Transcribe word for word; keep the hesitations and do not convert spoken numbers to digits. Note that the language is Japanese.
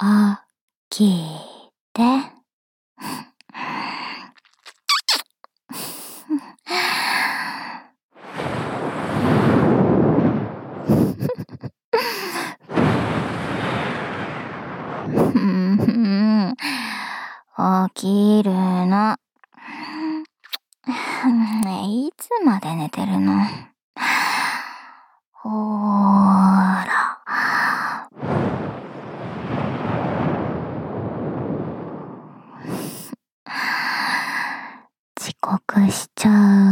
起きて。起きるの。いつまで寝てるの？ほーら。遅刻しちゃう。